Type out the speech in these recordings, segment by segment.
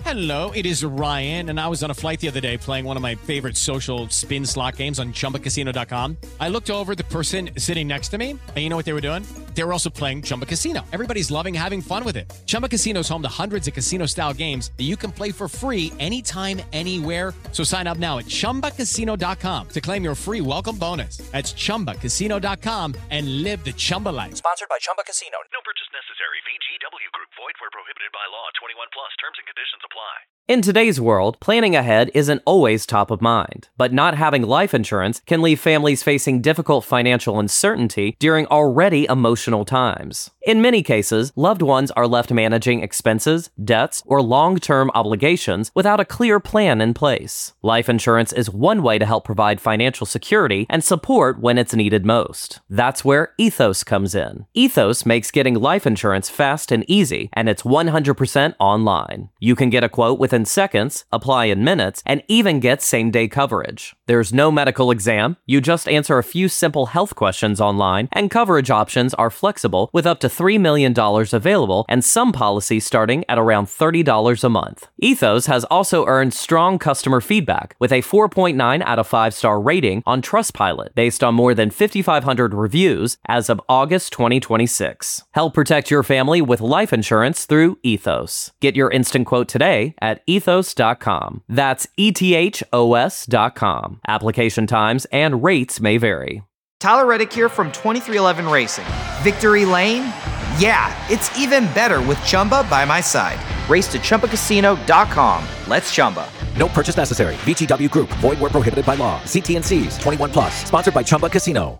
Hello, it is Ryan, and I was on a flight the other day playing one of my favorite social spin slot games on ChumbaCasino.com. I looked over at the person sitting next to me, and you know what they were doing? They were also playing Chumba Casino. Everybody's loving having fun with it. Chumba Casino is home to hundreds of casino-style games that you can play for free anytime, anywhere. So sign up now at ChumbaCasino.com to claim your free welcome bonus. That's ChumbaCasino.com and live the Chumba life. Sponsored by Chumba Casino. No purchase necessary. VGW Group. Void where prohibited by law. 21 plus. Terms and conditions apply. In today's world, planning ahead isn't always top of mind, but not having life insurance can leave families facing difficult financial uncertainty during already emotional times. In many cases, loved ones are left managing expenses, debts, or long-term obligations without a clear plan in place. Life insurance is one way to help provide financial security and support when it's needed most. That's where Ethos comes in. Ethos makes getting life insurance fast and easy, and it's 100% online. You can get a quote within seconds, apply in minutes, and even get same-day coverage. There's no medical exam. You just answer a few simple health questions online, and coverage options are flexible with up to $3 million available and some policies starting at around $30 a month. Ethos has also earned strong customer feedback with a 4.9 out of 5-star rating on Trustpilot based on more than 5,500 reviews as of August 2026. Help protect your family with life insurance through Ethos. Get your instant quote today at ethos.com. That's ETHOS.com. Application times and rates may vary. Tyler Reddick here from 2311 Racing. Victory Lane? Yeah, it's even better with Chumba by my side. Race to ChumbaCasino.com. Let's Chumba. No purchase necessary. VGW Group. Void where prohibited by law. See T&Cs. 21 plus. Sponsored by Chumba Casino.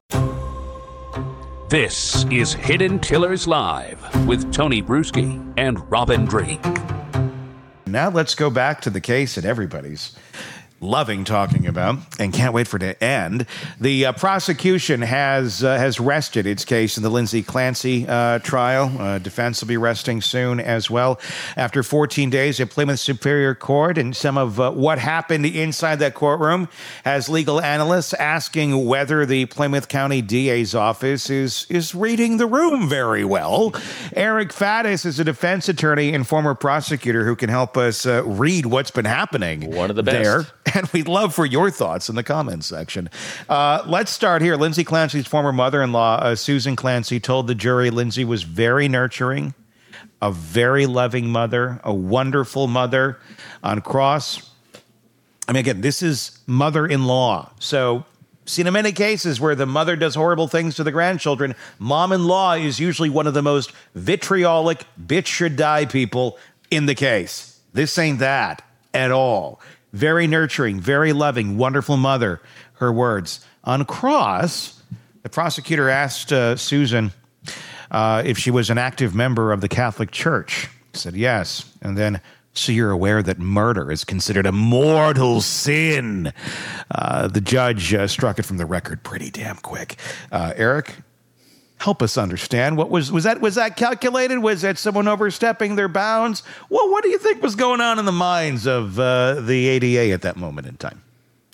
This is Hidden Killers Live with Tony Bruschi and Robin Drake. Now let's go back to the case that everybody's loving talking about and can't wait for it to end. The prosecution has rested its case in the Lindsay Clancy trial. Defense will be resting soon as well. After 14 days at Plymouth Superior Court, and some of what happened inside that courtroom has legal analysts asking whether the Plymouth County DA's office is reading the room very well. Eric Faddis is a defense attorney and former prosecutor who can help us read what's been happening. One of the best. There. And we'd love for your thoughts in the comments section. Let's start here. Lindsay Clancy's former mother-in-law, Susan Clancy, told the jury Lindsay was very nurturing, a very loving mother, a wonderful mother. On cross, I mean, again, this is mother-in-law. So, seen in many cases where the mother does horrible things to the grandchildren, mom-in-law is usually one of the most vitriolic, bitch should die people in the case. This ain't that at all. Very nurturing, very loving, wonderful mother, her words. On cross, the prosecutor asked Susan if she was an active member of the Catholic Church. She said yes. And then, so you're aware that murder is considered a mortal sin. The judge struck it from the record pretty damn quick. Eric, help us understand. What was that calculated? Was that someone overstepping their bounds? Well, what do you think was going on in the minds of the ADA at that moment in time?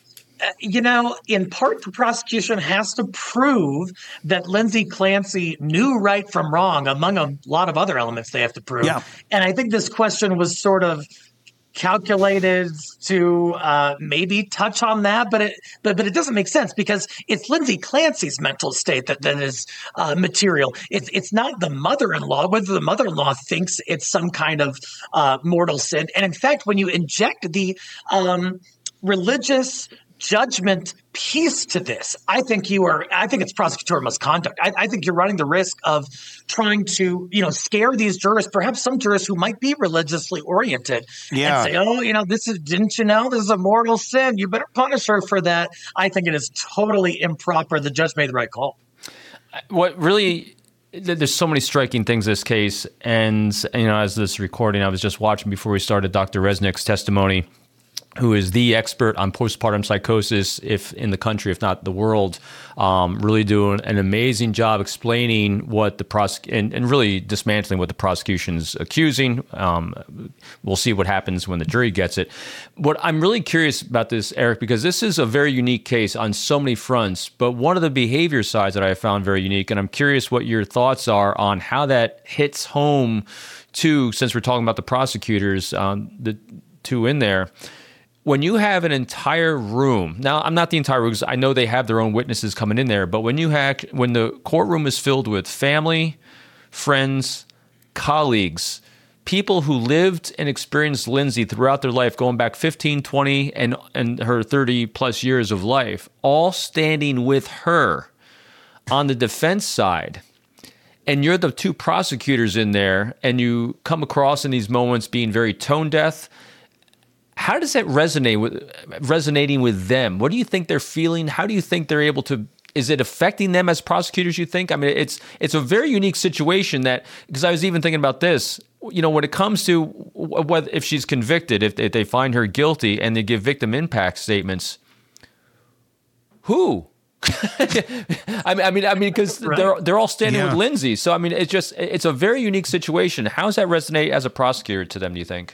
In part, the prosecution has to prove that Lindsay Clancy knew right from wrong, among a lot of other elements they have to prove. Yeah. And I think this question was sort of calculated to maybe touch on that, but it doesn't make sense because it's Lindsay Clancy's mental state that is material. It's not the mother-in-law, whether the mother-in-law thinks it's some kind of mortal sin. And in fact, when you inject the religious judgment piece to this, I think it's prosecutorial misconduct. I think you're running the risk of trying to, scare these jurors, perhaps some jurors who might be religiously oriented, and say, didn't you know this is a mortal sin? You better punish her for that. I think it is totally improper. The judge made the right call. What really, there's so many striking things in this case. And, as this recording, I was just watching before we started Dr. Resnick's testimony, who is the expert on postpartum psychosis, if in the country, if not the world, really doing an amazing job explaining what the and really dismantling what the prosecution's accusing. We'll see what happens when the jury gets it. What I'm really curious about this, Eric, because this is a very unique case on so many fronts, but one of the behavior sides that I found very unique, and I'm curious what your thoughts are on how that hits home too, since we're talking about the prosecutors, two in there. When you have an entire room, now I'm not the entire room because I know they have their own witnesses coming in there, but when the courtroom is filled with family, friends, colleagues, people who lived and experienced Lindsay throughout their life, going back 15, 20, and her 30 plus years of life, all standing with her on the defense side, and you're the two prosecutors in there, and you come across in these moments being very tone deaf. How does that resonating with them? What do you think they're feeling? How do you think they're able to? Is it affecting them as prosecutors? You think? I mean, it's a very unique situation because I was even thinking about this. When it comes to whether if she's convicted, if they find her guilty and they give victim impact statements, who? I mean, because right. they're all standing with Lindsay. So I mean, it's a very unique situation. How does that resonate as a prosecutor to them? Do you think?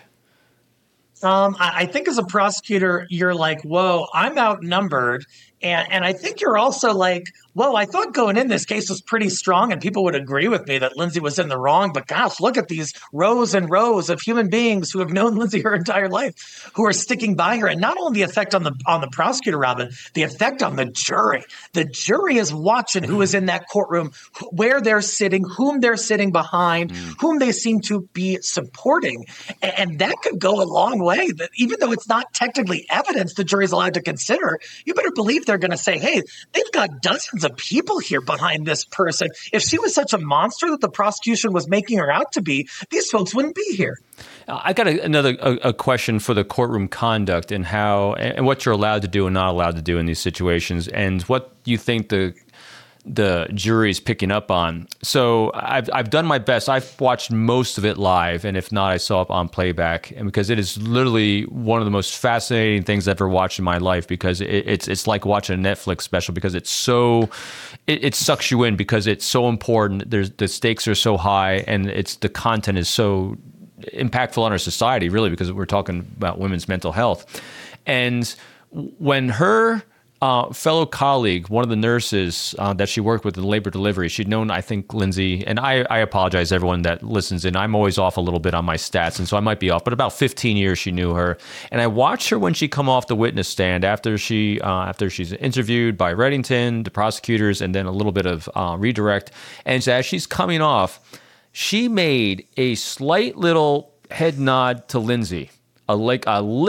I think as a prosecutor, you're like, whoa, I'm outnumbered. And I think you're also like, whoa, I thought going in this case was pretty strong and people would agree with me that Lindsay was in the wrong. But gosh, look at these rows and rows of human beings who have known Lindsay her entire life, who are sticking by her. And not only the effect on the prosecutor, Robin, the effect on the jury. The jury is watching who is in that courtroom, where they're sitting, whom they're sitting behind, whom they seem to be supporting. And that could go a long way. That even though it's not technically evidence the jury's allowed to consider, you better believe they're going to say, hey, they've got dozens of people here behind this person. If she was such a monster that the prosecution was making her out to be, these folks wouldn't be here. I got another question for the courtroom conduct and how and what you're allowed to do and not allowed to do in these situations, and what you think the jury is picking up on. So I've done my best. I've watched most of it live, and if not, I saw it on playback. And because it is literally one of the most fascinating things I've ever watched in my life, because it's like watching a Netflix special, because it's so it sucks you in because it's so important. The stakes are so high, and the content is so impactful on our society, really, because we're talking about women's mental health. And when her fellow colleague, one of the nurses that she worked with in labor delivery, she'd known, I think, Lindsay, and I apologize to everyone that listens in. I'm always off a little bit on my stats, and so I might be off, but about 15 years she knew her. And I watched her when she come off the witness stand after she's interviewed by Reddington, the prosecutors, and then a little bit of redirect. And as she's coming off, she made a slight little head nod to Lindsay, I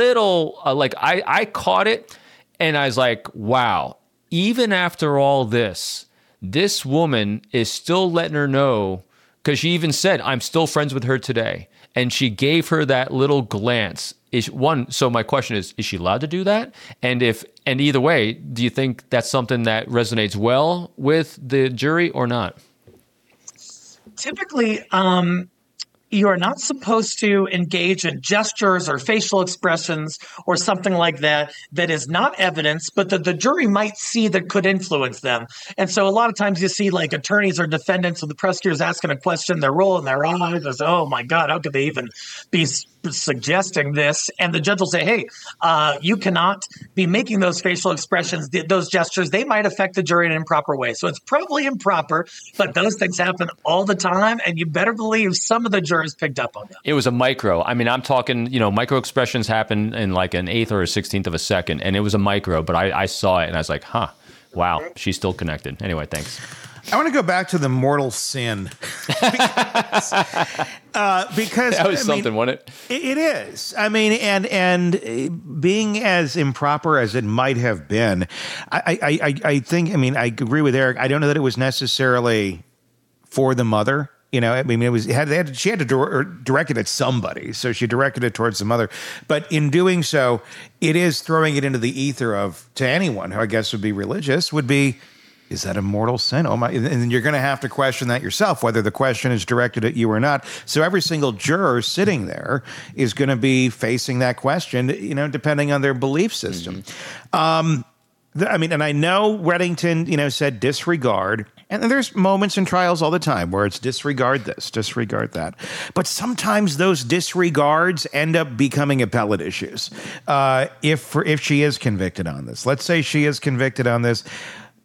caught it. And I was like, wow, even after all this woman is still letting her know, because she even said, I'm still friends with her today. And she gave her that little glance. So my question is she allowed to do that? And either way, do you think that's something that resonates well with the jury or not? Typically, you are not supposed to engage in gestures or facial expressions or something like that is not evidence, but that the jury might see that could influence them. And so a lot of times you see like attorneys or defendants or the prosecutors asking a question, they're rolling their eyes as, oh my God, how could they even be suggesting this? And the judge will say, hey, you cannot be making those facial expressions, those gestures. They might affect the jury in an improper way. So it's probably improper, but those things happen all the time. And you better believe some of the jurors picked up on them. It was a micro. I mean, I'm talking, micro expressions happen in like an 1/8 or a 16th of a second. And it was a micro, but I saw it and I was like, wow, she's still connected. Anyway, thanks. I want to go back to the mortal sin because that was something, wasn't it? It is. I mean, and being as improper as it might have been, I think. I mean, I agree with Eric. I don't know that it was necessarily for the mother. I mean, she had to direct it at somebody, so she directed it towards the mother. But in doing so, it is throwing it into the ether to anyone who I guess would be religious would be. Is that a mortal sin? Oh my! And then you're going to have to question that yourself, whether the question is directed at you or not. So every single juror sitting there is going to be facing that question, depending on their belief system. Mm-hmm. I mean, and I know Reddington, said disregard. And there's moments in trials all the time where it's disregard this, disregard that. But sometimes those disregards end up becoming appellate issues. If she is convicted on this, let's say she is convicted on this.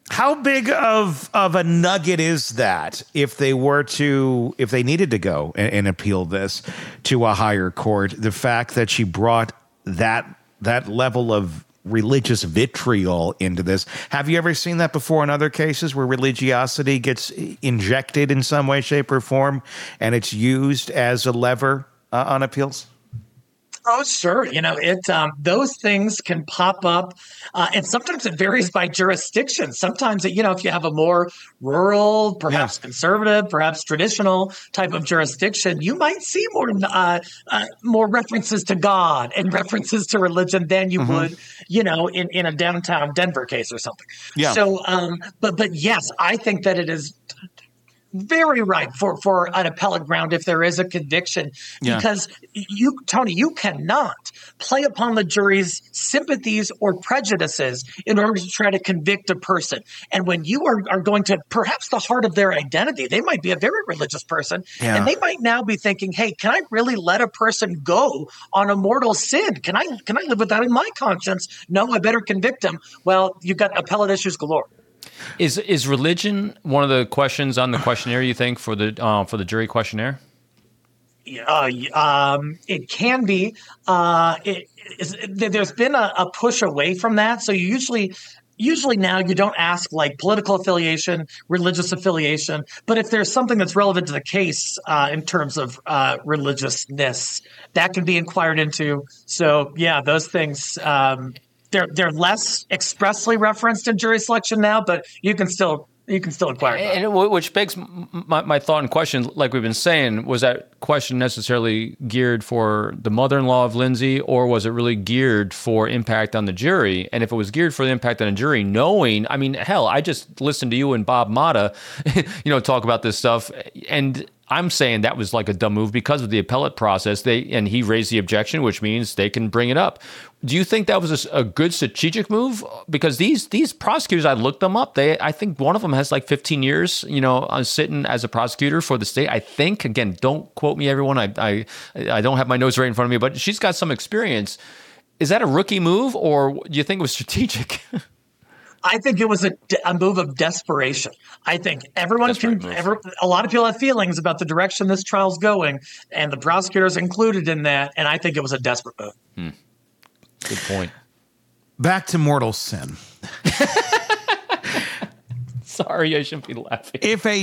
How big of a nugget is that if they needed to go and appeal this to a higher court? The fact that she brought that level of religious vitriol into this. Have you ever seen that before in other cases where religiosity gets injected in some way, shape, or form, and it's used as a lever on appeals? Oh, sure. Those things can pop up, and sometimes it varies by jurisdiction. Sometimes, if you have a more rural, perhaps conservative, perhaps traditional type of jurisdiction, you might see more references to God and references to religion than you would, in a downtown Denver case or something. Yeah. So, but yes, I think that it is very ripe for an appellate ground if there is a conviction, because Tony, you cannot play upon the jury's sympathies or prejudices in order to try to convict a person. And when you are going to perhaps the heart of their identity, they might be a very religious person, and they might now be thinking, hey, can I really let a person go on a mortal sin? Can I live with that in my conscience? No, I better convict him. Well, you've got appellate issues galore. Is religion one of the questions on the questionnaire, you think, for the jury questionnaire? It can be. There's been a push away from that. So usually now you don't ask like political affiliation, religious affiliation, but if there's something that's relevant to the case in terms of religiousness, that can be inquired into. So yeah, those things. They're less expressly referenced in jury selection now, but you can still inquire. And which begs my thought and question, like we've been saying, was that question necessarily geared for the mother-in-law of Lindsay, or was it really geared for impact on the jury? And if it was geared for the impact on the jury, I just listened to you and Bob Motta, talk about this stuff, and I'm saying that was like a dumb move because of the appellate process. And he raised the objection, which means they can bring it up. Do you think that was a good strategic move? Because these prosecutors, I looked them up. I think one of them has like 15 years, sitting as a prosecutor for the state. I think, again, don't quote me, everyone. I don't have my notes right in front of me, but she's got some experience. Is that a rookie move, or do you think it was strategic? I think it was a move of desperation. I think a lot of people have feelings about the direction this trial's going, and the prosecutors included in that, and I think it was a desperate move. Good point. Back to mortal sin. Sorry, I shouldn't be laughing. If a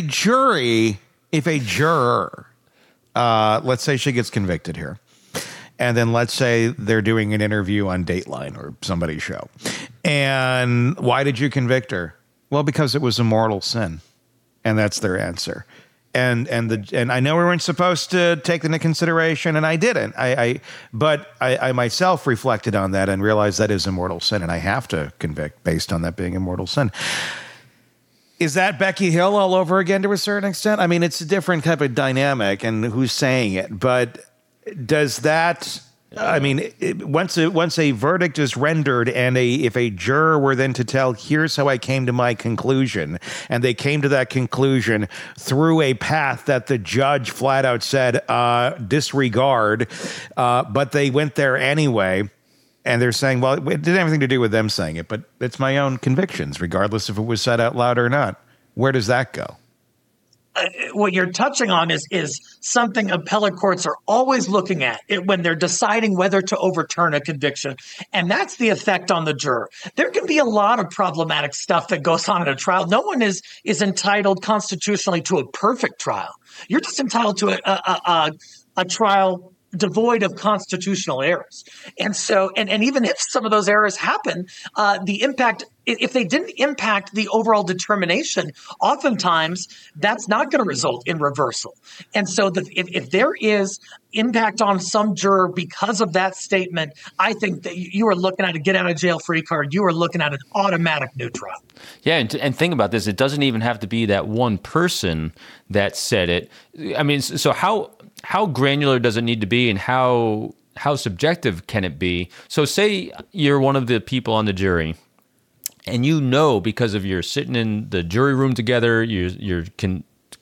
juror, let's say she gets convicted here, and then let's say they're doing an interview on Dateline or somebody's show. And why did you convict her? Well, because it was a mortal sin. And that's their answer. And I know we weren't supposed to take into consideration, and I didn't. But I myself reflected on that and realized that is a mortal sin, and I have to convict based on that being a mortal sin. Is that Becky Hill all over again to a certain extent? I mean, it's a different type of dynamic and who's saying it, but does that, once a verdict is rendered and if a juror were then to tell, here's how I came to my conclusion, and they came to that conclusion through a path that the judge flat out said, disregard, but they went there anyway, and they're saying, well, it didn't have anything to do with them saying it, but it's my own convictions, regardless if it was said out loud or not. Where does that go? What you're touching on is something appellate courts are always looking at when they're deciding whether to overturn a conviction, and that's the effect on the juror. There can be a lot of problematic stuff that goes on in a trial. No one is entitled constitutionally to a perfect trial. You're just entitled to a trial devoid of constitutional errors. And so, and even if some of those errors happen, the impact, if they didn't impact the overall determination, oftentimes that's not going to result in reversal. And so if there is impact on some juror because of that statement, I think that you are looking at a get out of jail free card. You are looking at an automatic new trial. Yeah. And think about this. It doesn't even have to be that one person that said it. I mean, so how granular does it need to be, and how subjective can it be? So say you're one of the people on the jury, and because of you're sitting in the jury room together, you're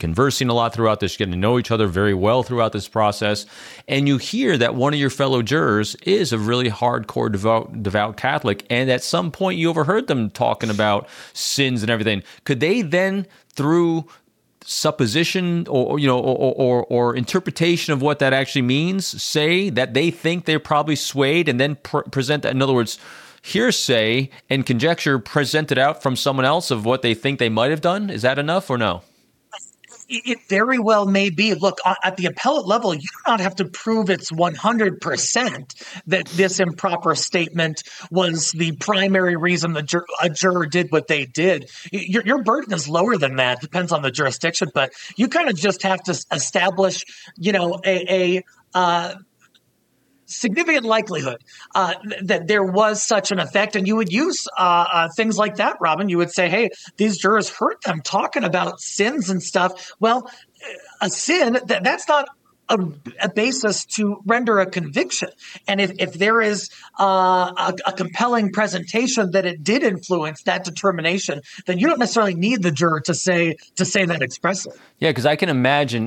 conversing a lot throughout this, getting to know each other very well throughout this process. And you hear that one of your fellow jurors is a really hardcore devout Catholic. And at some point you overheard them talking about sins and everything. Could they then, through supposition or interpretation of what that actually means, say that they think they're probably swayed and then present that? In other words, hearsay and conjecture presented out from someone else of what they think they might have done. Is that enough or no? It very well may be. Look, at the appellate level, you do not have to prove it's 100% that this improper statement was the primary reason a juror did what they did. Your burden is lower than that. Depends on the jurisdiction, but you kind of just have to establish, a significant likelihood that there was such an effect. And you would use things like that, Robin. You would say, hey, these jurors heard them talking about sins and stuff. Well, a sin, that's not a basis to render a conviction. And if there is a compelling presentation that it did influence that determination, then you don't necessarily need the juror to say that expressly. Yeah, because I can imagine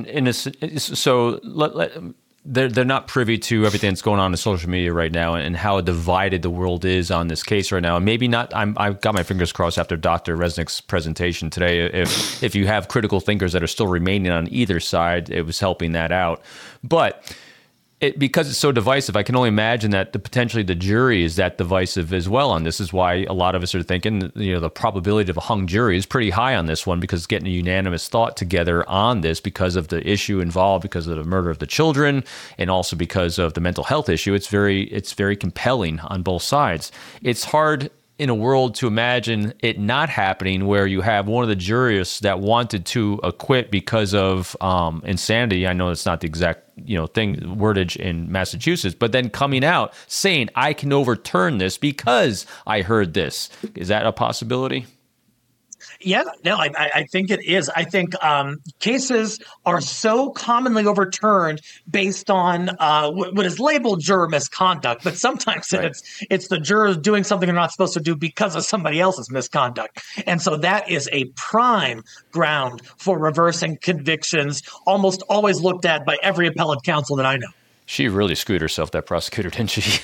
they're not privy to everything that's going on in social media right now and how divided the world is on this case right now. And maybe not. I've got my fingers crossed after Dr. Resnick's presentation today. If you have critical thinkers that are still remaining on either side, it was helping that out. But because it's so divisive, I can only imagine that potentially the jury is that divisive as well. And this is why a lot of us are thinking, the probability of a hung jury is pretty high on this one, because getting a unanimous thought together on this because of the issue involved, because of the murder of the children, and also because of the mental health issue, it's very compelling on both sides. It's hard in a world to imagine it not happening, where you have one of the jurists that wanted to acquit because of insanity. I know it's not the exact wordage in Massachusetts, but then coming out saying, I can overturn this because I heard this. Is that a possibility? Yeah, no, I think it is. I think cases are so commonly overturned based on what is labeled juror misconduct, but sometimes it's the jurors doing something they're not supposed to do because of somebody else's misconduct. And so that is a prime ground for reversing convictions, almost always looked at by every appellate counsel that I know. She really screwed herself, that prosecutor, didn't she?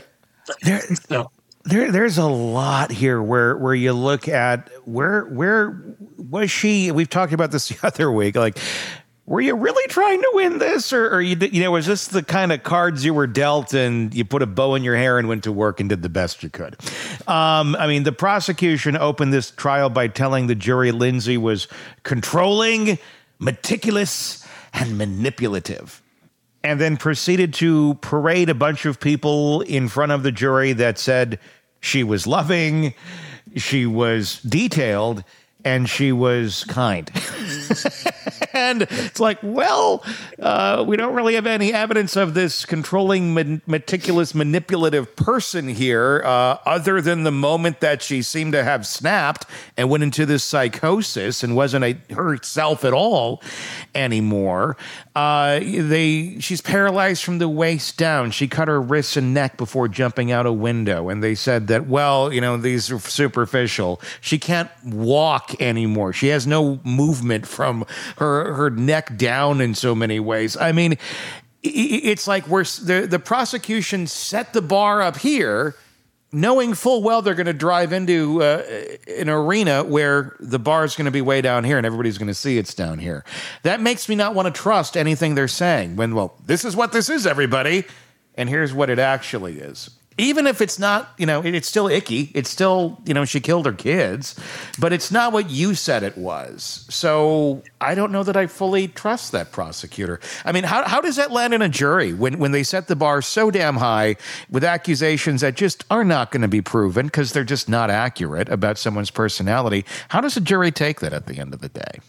There's a lot here where you look at where was she? We've talked about this the other week. Like, were you really trying to win this, or was this the kind of cards you were dealt and you put a bow in your hair and went to work and did the best you could? The prosecution opened this trial by telling the jury Lindsay was controlling, meticulous, and manipulative, and then proceeded to parade a bunch of people in front of the jury that said she was loving, she was detailed, and she was kind. And it's like, well, we don't really have any evidence of this controlling, meticulous, manipulative person here, other than the moment that she seemed to have snapped and went into this psychosis and wasn't herself at all anymore. She's paralyzed from the waist down. She cut her wrists and neck before jumping out a window. And they said that, these are superficial. She can't walk anymore. She has no movement from her neck down in so many ways. I mean, it's like the prosecution set the bar up here, knowing full well they're going to drive into an arena where the bar is going to be way down here and everybody's going to see it's down here. That makes me not want to trust anything they're saying when, this is what this is, everybody, and here's what it actually is. Even if it's not, it's still icky. It's still, she killed her kids, but it's not what you said it was. So I don't know that I fully trust that prosecutor. I mean, how does that land in a jury when they set the bar so damn high with accusations that just are not going to be proven because they're just not accurate about someone's personality? How does a jury take that at the end of the day?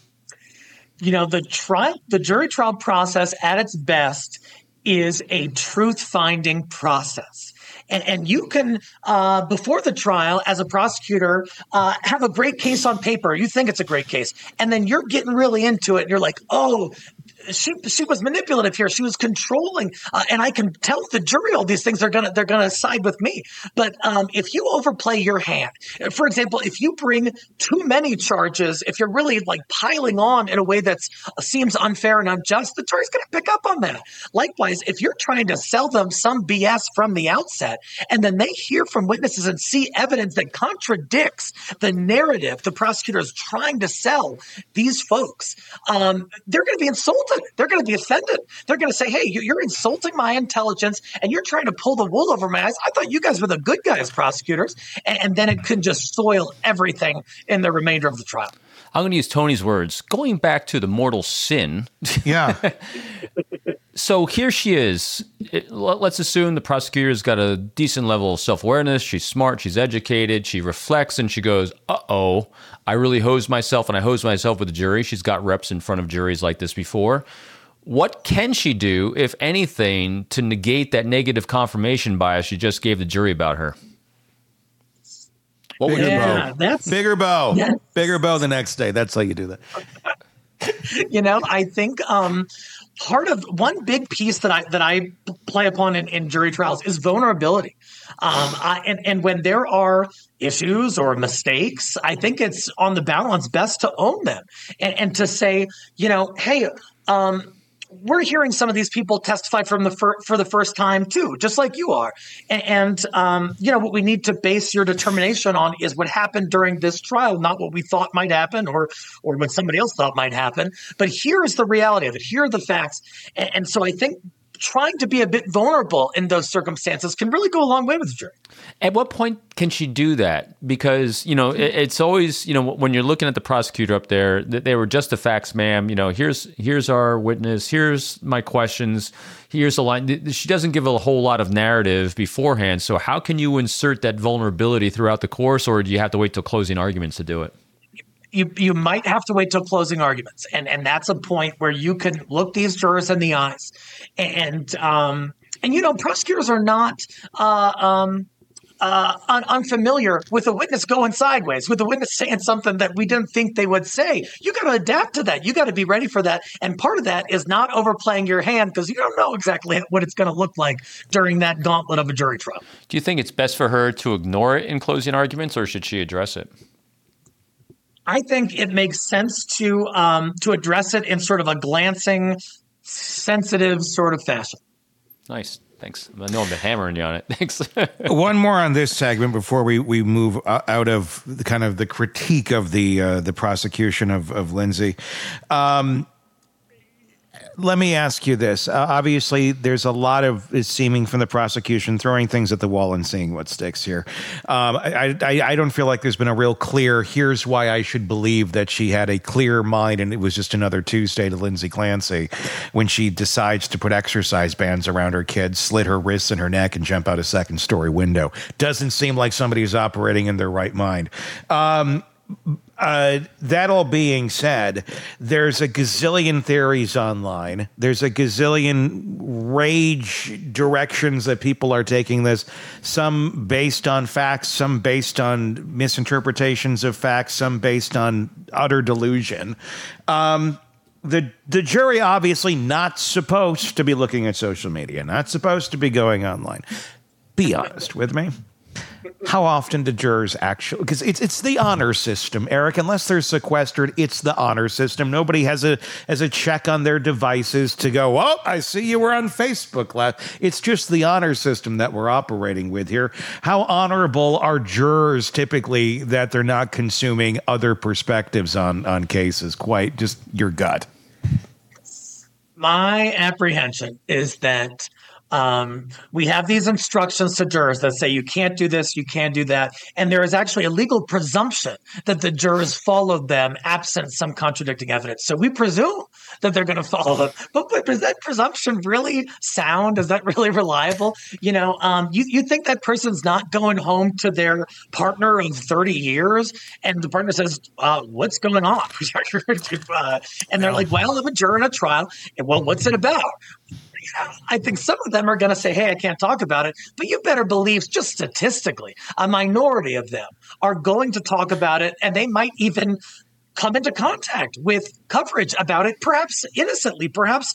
The jury trial process at its best is a truth-finding process. And you can, before the trial, as a prosecutor, have a great case on paper. You think it's a great case. And then you're getting really into it. And you're like, oh, she was manipulative here. She was controlling, and I can tell the jury all these things. They're gonna side with me. But if you overplay your hand, for example, if you bring too many charges, if you're really like piling on in a way that seems unfair and unjust, the jury's gonna pick up on that. Likewise, if you're trying to sell them some BS from the outset, and then they hear from witnesses and see evidence that contradicts the narrative the prosecutor is trying to sell these folks, they're going to be insulted. They're going to be offended. They're going to say, hey, you're insulting my intelligence and you're trying to pull the wool over my eyes. I thought you guys were the good guys, prosecutors. And then it could just soil everything in the remainder of the trial. I'm going to use Tony's words. Going back to the mortal sin. Yeah. So here she is. Let's assume the prosecutor's got a decent level of self-awareness. She's smart. She's educated. She reflects and she goes, uh-oh, I really hosed myself, and I hosed myself with the jury. She's got reps in front of juries like this before. What can she do, if anything, to negate that negative confirmation bias she just gave the jury about her? Bigger bow. Yeah. Bigger bow the next day. That's how you do that. I think part of one big piece that I play upon in jury trials is vulnerability. And when there are issues or mistakes, I think it's on the balance best to own them and to say, hey, we're hearing some of these people testify for the first time too, just like you are. And what we need to base your determination on is what happened during this trial, not what we thought might happen or what somebody else thought might happen. But here is the reality of it. Here are the facts. And so I think trying to be a bit vulnerable in those circumstances can really go a long way with the jury. At what point can she do that? Because, it's always, when you're looking at the prosecutor up there, they were just the facts, ma'am. Here's our witness. Here's my questions. Here's a line. She doesn't give a whole lot of narrative beforehand. So how can you insert that vulnerability throughout the course, or do you have to wait till closing arguments to do it? You might have to wait till closing arguments. And that's a point where you can look these jurors in the eyes. And prosecutors are not unfamiliar with a witness going sideways, with a witness saying something that we didn't think they would say. You got to adapt to that. You got to be ready for that. And part of that is not overplaying your hand, because you don't know exactly what it's going to look like during that gauntlet of a jury trial. Do you think it's best for her to ignore it in closing arguments, or should she address it? I think it makes sense to address it in sort of a glancing, sensitive sort of fashion. Nice. Thanks. I know I've been hammering you on it. Thanks. One more on this segment before we move out of the kind of the critique of the prosecution of Lindsay. Let me ask you this. Obviously, there's a lot of seeming from the prosecution throwing things at the wall and seeing what sticks here. I don't feel like there's been a real clear, here's why I should believe that she had a clear mind and it was just another Tuesday to Lindsay Clancy when she decides to put exercise bands around her kids, slit her wrists and her neck, and jump out a second-story window. Doesn't seem like somebody who's operating in their right mind. That all being said, there's a gazillion theories online. There's a gazillion rage directions that people are taking this, some based on facts, some based on misinterpretations of facts, some based on utter delusion. The jury obviously not supposed to be looking at social media, not supposed to be going online. Be honest with me. How often do jurors actually, because it's the honor system, Eric, unless they're sequestered, it's the honor system. Nobody has a check on their devices to go, oh, I see you were on Facebook. It's just the honor system that we're operating with here. How honorable are jurors typically that they're not consuming other perspectives on cases? Quite just your gut. My apprehension is that we have these instructions to jurors that say you can't do this, you can't do that. And there is actually a legal presumption that the jurors followed them absent some contradicting evidence. So we presume that they're going to follow them. But is that presumption really sound? Is that really reliable? You think that person's not going home to their partner of 30 years and the partner says, what's going on? And they're like, well, I'm a juror in a trial. And, well, what's it about? I think some of them are going to say, hey, I can't talk about it. But you better believe, just statistically, a minority of them are going to talk about it, and they might even come into contact with coverage about it, perhaps innocently, perhaps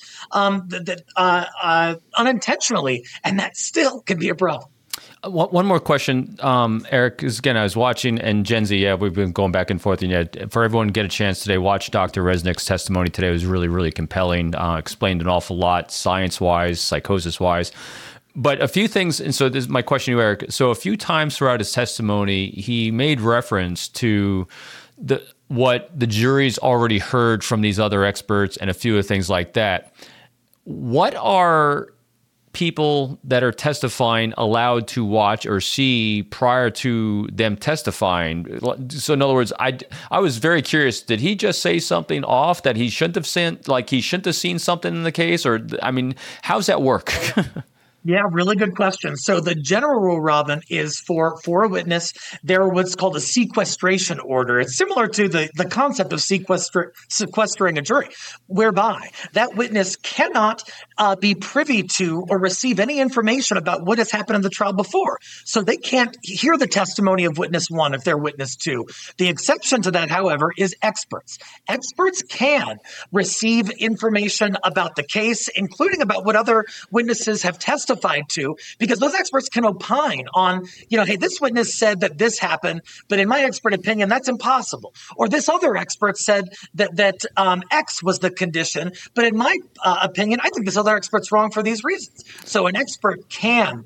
unintentionally, and that still can be a problem. One more question, Eric, is again, I was watching, and Gen Z, we've been going back and forth, and for everyone to get a chance today, watch Dr. Resnick's testimony today. It was really, really compelling, explained an awful lot, science-wise, psychosis-wise. But a few things, and so this is my question to you, Eric. So a few times throughout his testimony, he made reference to what the jury's already heard from these other experts and a few of things like that. What are people that are testifying allowed to watch or see prior to them testifying? So in other words, I was very curious, did he just say something off that he shouldn't have seen, like he shouldn't have seen something in the case? Or, I mean, how's that work? Yeah, really good question. So the general rule, Robin, is for a witness, there are what's called a sequestration order. It's similar to the concept of sequestering a jury, whereby that witness cannot be privy to or receive any information about what has happened in the trial before. So they can't hear the testimony of witness one if they're witness two. The exception to that, however, is experts. Experts can receive information about the case, including about what other witnesses have testified to, because those experts can opine on, hey, this witness said that this happened, but in my expert opinion, that's impossible. Or this other expert said that X was the condition, but in my opinion, I think this other expert's wrong for these reasons. So an expert can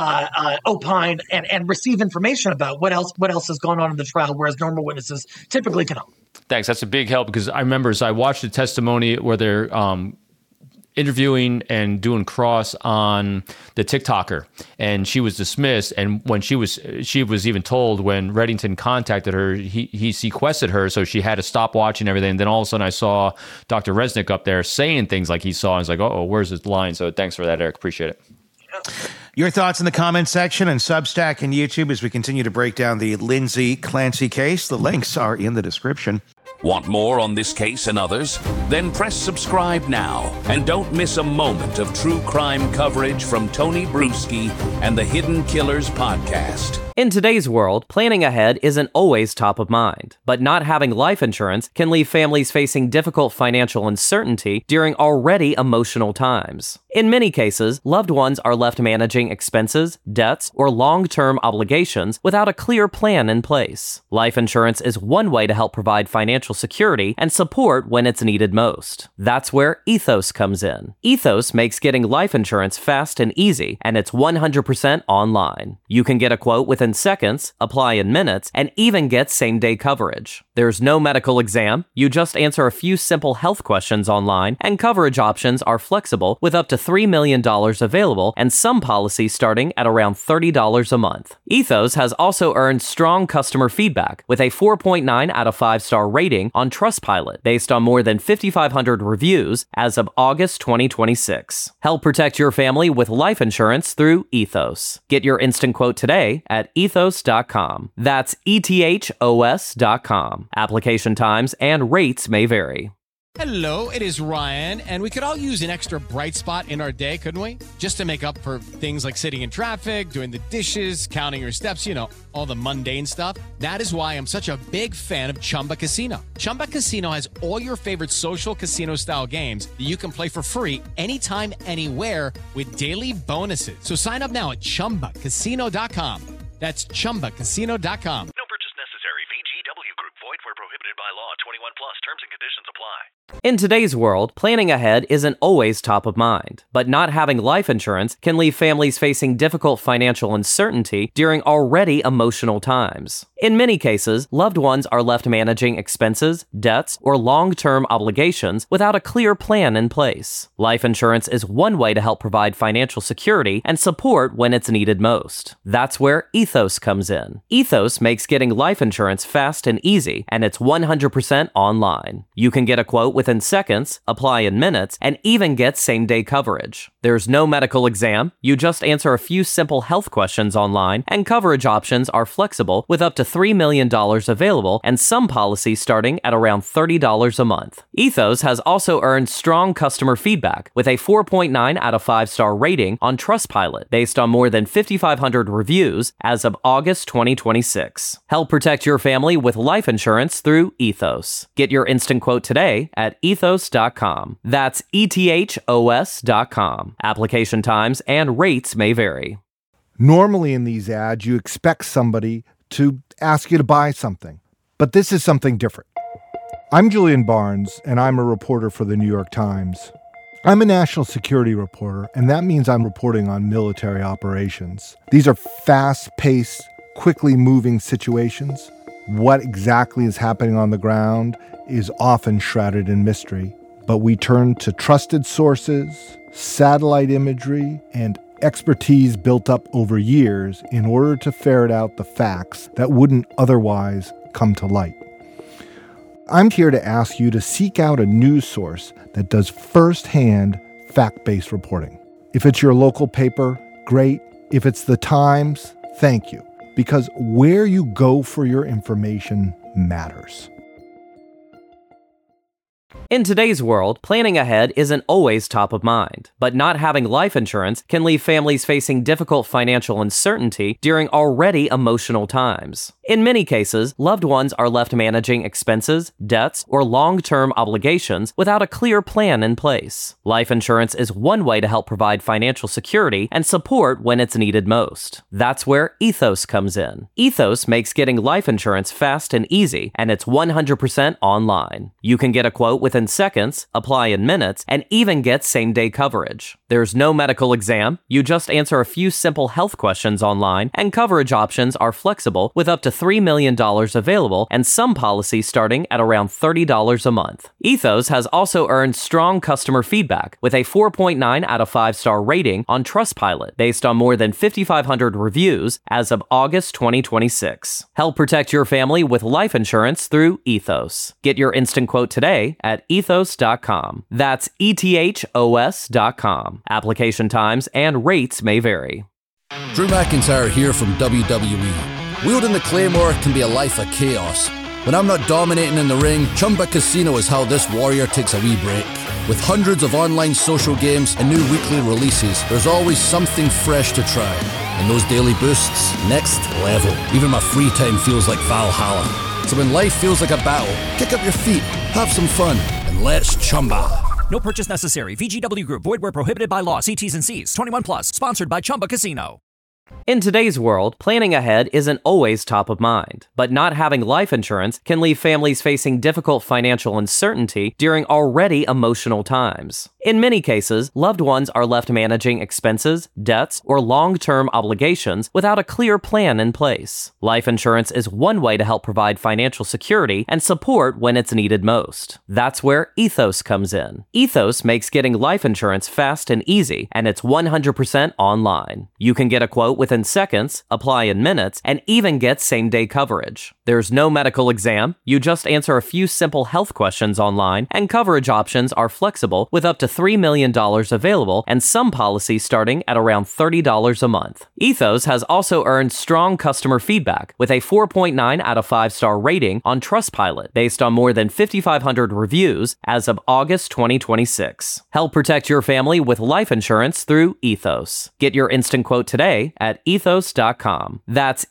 opine and receive information about what else has gone on in the trial, whereas normal witnesses typically cannot. Thanks. That's a big help, because I remember as I watched the testimony where they're interviewing and doing cross on the TikToker, and she was dismissed. And when she was even told, when Reddington contacted her, he sequestered her, so she had to stop watching everything. And then all of a sudden I saw Dr. Resnick up there saying things like he saw, and I was like, oh, where's his line? So thanks for that, Eric. Appreciate it. Your thoughts in the comment section and Substack and YouTube as we continue to break down the Lindsay Clancy case. The links are in the description. Want more on this case and others? Then press subscribe now and don't miss a moment of true crime coverage from Tony Bruschi and the Hidden Killers podcast. In today's world, planning ahead isn't always top of mind, but not having life insurance can leave families facing difficult financial uncertainty during already emotional times. In many cases, loved ones are left managing expenses, debts, or long-term obligations without a clear plan in place. Life insurance is one way to help provide financial security and support when it's needed most. That's where Ethos comes in. Ethos makes getting life insurance fast and easy, and it's 100% online. You can get a quote within seconds, apply in minutes, and even get same-day coverage. There's no medical exam, you just answer a few simple health questions online, and coverage options are flexible with up to $3 million available and some policies starting at around $30 a month. Ethos has also earned strong customer feedback with a 4.9 out of 5-star rating on Trustpilot based on more than 5,500 reviews as of August 2026. Help protect your family with life insurance through Ethos. Get your instant quote today at ethos.com. That's ETHOS.com. Application times and rates may vary. Hello, it is Ryan, and we could all use an extra bright spot in our day, couldn't we? Just to make up for things like sitting in traffic, doing the dishes, counting your steps, all the mundane stuff. That is why I'm such a big fan of Chumba Casino. Chumba Casino has all your favorite social casino-style games that you can play for free anytime, anywhere with daily bonuses. So sign up now at ChumbaCasino.com. That's ChumbaCasino.com. No purchase necessary. VGW Group. Void where prohibited by law. 21 plus. Terms and conditions apply. In today's world, planning ahead isn't always top of mind, but not having life insurance can leave families facing difficult financial uncertainty during already emotional times. In many cases, loved ones are left managing expenses, debts, or long-term obligations without a clear plan in place. Life insurance is one way to help provide financial security and support when it's needed most. That's where Ethos comes in. Ethos makes getting life insurance fast and easy, and it's 100% online. You can get a quote within within seconds, apply in minutes, and even get same-day coverage. There's no medical exam. You just answer a few simple health questions online, and coverage options are flexible with up to $3 million available and some policies starting at around $30 a month. Ethos has also earned strong customer feedback with a 4.9 out of 5-star rating on Trustpilot based on more than 5,500 reviews as of August 2026. Help protect your family with life insurance through Ethos. Get your instant quote today at ethos.com. That's ETHOS.com. Application times and rates may vary. Normally in these ads, you expect somebody to ask you to buy something, but this is something different. I'm Julian Barnes, and I'm a reporter for the New York Times. I'm a national security reporter, and that means I'm reporting on military operations. These are fast-paced, quickly moving situations. What exactly is happening on the ground is often shrouded in mystery, but we turn to trusted sources, satellite imagery, and expertise built up over years in order to ferret out the facts that wouldn't otherwise come to light. I'm here to ask you to seek out a news source that does first-hand fact-based reporting. If it's your local paper, great. If it's the Times, thank you. Because where you go for your information matters. In today's world, planning ahead isn't always top of mind, but not having life insurance can leave families facing difficult financial uncertainty during already emotional times. In many cases, loved ones are left managing expenses, debts, or long-term obligations without a clear plan in place. Life insurance is one way to help provide financial security and support when it's needed most. That's where Ethos comes in. Ethos makes getting life insurance fast and easy, and it's 100% online. You can get a quote within seconds, apply in minutes, and even get same-day coverage. There's no medical exam. You just answer a few simple health questions online, and coverage options are flexible with up to $3 million available and some policies starting at around $30 a month. Ethos has also earned strong customer feedback with a 4.9 out of 5-star rating on Trustpilot based on more than 5,500 reviews as of August 2026. Help protect your family with life insurance through Ethos. Get your instant quote today at ethos.com. That's ETHOS.com. Application times and rates may vary. Drew McIntyre here from WWE. Wielding the Claymore can be a life of chaos. When I'm not dominating in the ring, Chumba Casino is how this warrior takes a wee break. With hundreds of online social games and new weekly releases, there's always something fresh to try. And those daily boosts, next level. Even my free time feels like Valhalla. So when life feels like a battle, kick up your feet, have some fun, and let's Chumba. No purchase necessary. VGW Group. Void where prohibited by law. See T's and C's. 21 plus. Sponsored by Chumba Casino. In today's world, planning ahead isn't always top of mind, but not having life insurance can leave families facing difficult financial uncertainty during already emotional times. In many cases, loved ones are left managing expenses, debts, or long-term obligations without a clear plan in place. Life insurance is one way to help provide financial security and support when it's needed most. That's where Ethos comes in. Ethos makes getting life insurance fast and easy, and it's 100% online. You can get a quote within seconds, apply in minutes, and even get same-day coverage. There's no medical exam. You just answer a few simple health questions online, and coverage options are flexible with up to $3 million available and some policies starting at around $30 a month. Ethos has also earned strong customer feedback with a 4.9 out of 5-star rating on Trustpilot based on more than 5,500 reviews as of August 2026. Help protect your family with life insurance through Ethos. Get your instant quote today at ethos.com. That's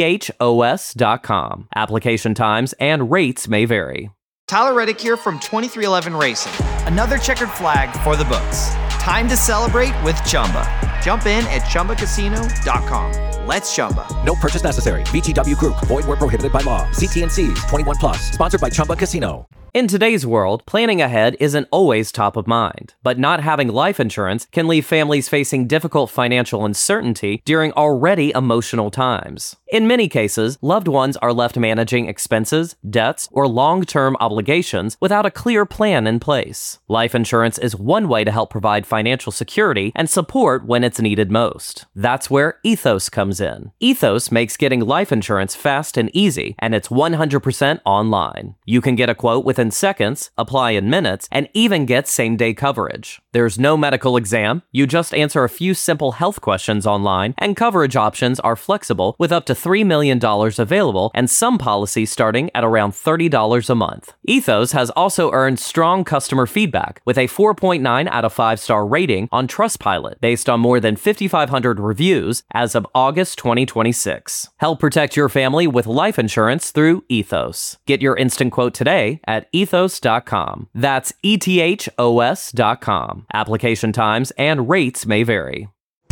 ETHOS.com. Application times and rates may vary. Tyler Reddick here from 2311 Racing. Another checkered flag for the books. Time to celebrate with Chumba. Jump in at ChumbaCasino.com. Let's Chumba. No purchase necessary. VGW Group. Void where prohibited by law. See T&Cs. 21 plus. Sponsored by Chumba Casino. In today's world, planning ahead isn't always top of mind, but not having life insurance can leave families facing difficult financial uncertainty during already emotional times. In many cases, loved ones are left managing expenses, debts, or long-term obligations without a clear plan in place. Life insurance is one way to help provide financial security and support when it's needed most. That's where Ethos comes in. Ethos makes getting life insurance fast and easy, and it's 100% online. You can get a quote within within seconds, apply in minutes, and even get same-day coverage. There's no medical exam. You just answer a few simple health questions online, and coverage options are flexible with up to $3 million available and some policies starting at around $30 a month. Ethos has also earned strong customer feedback with a 4.9 out of 5-star rating on Trustpilot based on more than 5,500 reviews as of August 2026. Help protect your family with life insurance through Ethos. Get your instant quote today at ethos.com. That's ETHOS.com. Application times and rates may vary.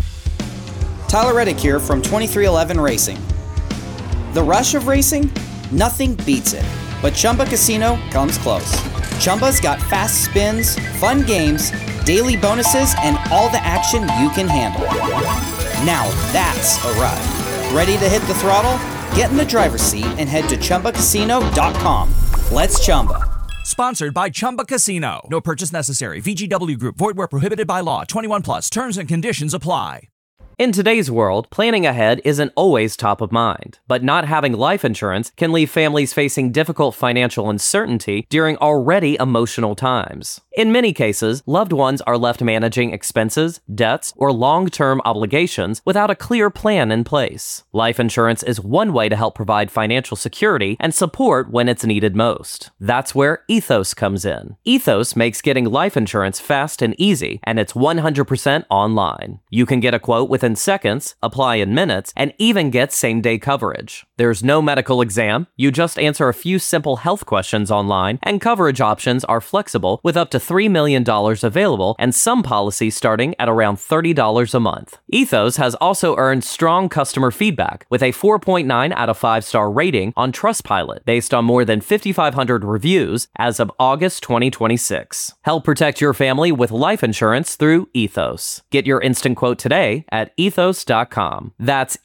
Tyler Reddick here from 2311 Racing. The rush of racing? Nothing beats it. But Chumba Casino comes close. Chumba's got fast spins, fun games, daily bonuses, and all the action you can handle. Now that's a ride. Ready to hit the throttle? Get in the driver's seat and head to ChumbaCasino.com. Let's Chumba. Sponsored by Chumba Casino. No purchase necessary. VGW Group. Void where prohibited by law. 21 plus. Terms and conditions apply. In today's world, planning ahead isn't always top of mind, but not having life insurance can leave families facing difficult financial uncertainty during already emotional times. In many cases, loved ones are left managing expenses, debts, or long-term obligations without a clear plan in place. Life insurance is one way to help provide financial security and support when it's needed most. That's where Ethos comes in. Ethos makes getting life insurance fast and easy, and it's 100% online. You can get a quote within seconds, apply in minutes, and even get same-day coverage. There's no medical exam. You just answer a few simple health questions online, and coverage options are flexible with up to $3 million available and some policies starting at around $30 a month. Ethos has also earned strong customer feedback with a 4.9 out of 5-star rating on Trustpilot based on more than 5,500 reviews as of August 2026. Help protect your family with life insurance through Ethos. Get your instant quote today at ethos.com. That's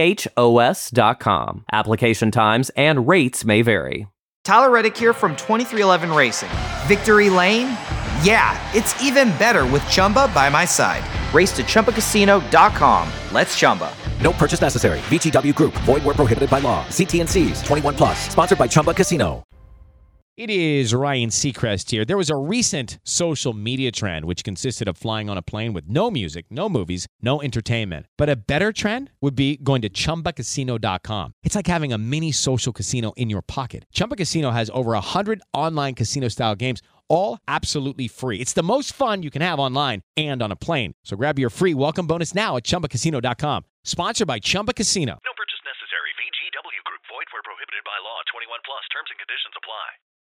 ETHOS.com. Application times and rates may vary. Tyler Reddick here from 2311 Racing. Victory Lane? Yeah, it's even better with Chumba by my side. Race to ChumbaCasino.com. Let's Chumba. No purchase necessary. VGW Group. Void where prohibited by law. See T&Cs. 21 plus. Sponsored by Chumba Casino. It is Ryan Seacrest here. There was a recent social media trend which consisted of flying on a plane with no music, no movies, no entertainment. But a better trend would be going to ChumbaCasino.com. It's like having a mini social casino in your pocket. Chumba Casino has over 100 online casino-style games, all absolutely free. It's the most fun you can have online and on a plane. So grab your free welcome bonus now at ChumbaCasino.com. Sponsored by Chumba Casino. No purchase necessary. VGW Group. Void where prohibited by law. 21 plus. Terms and conditions apply.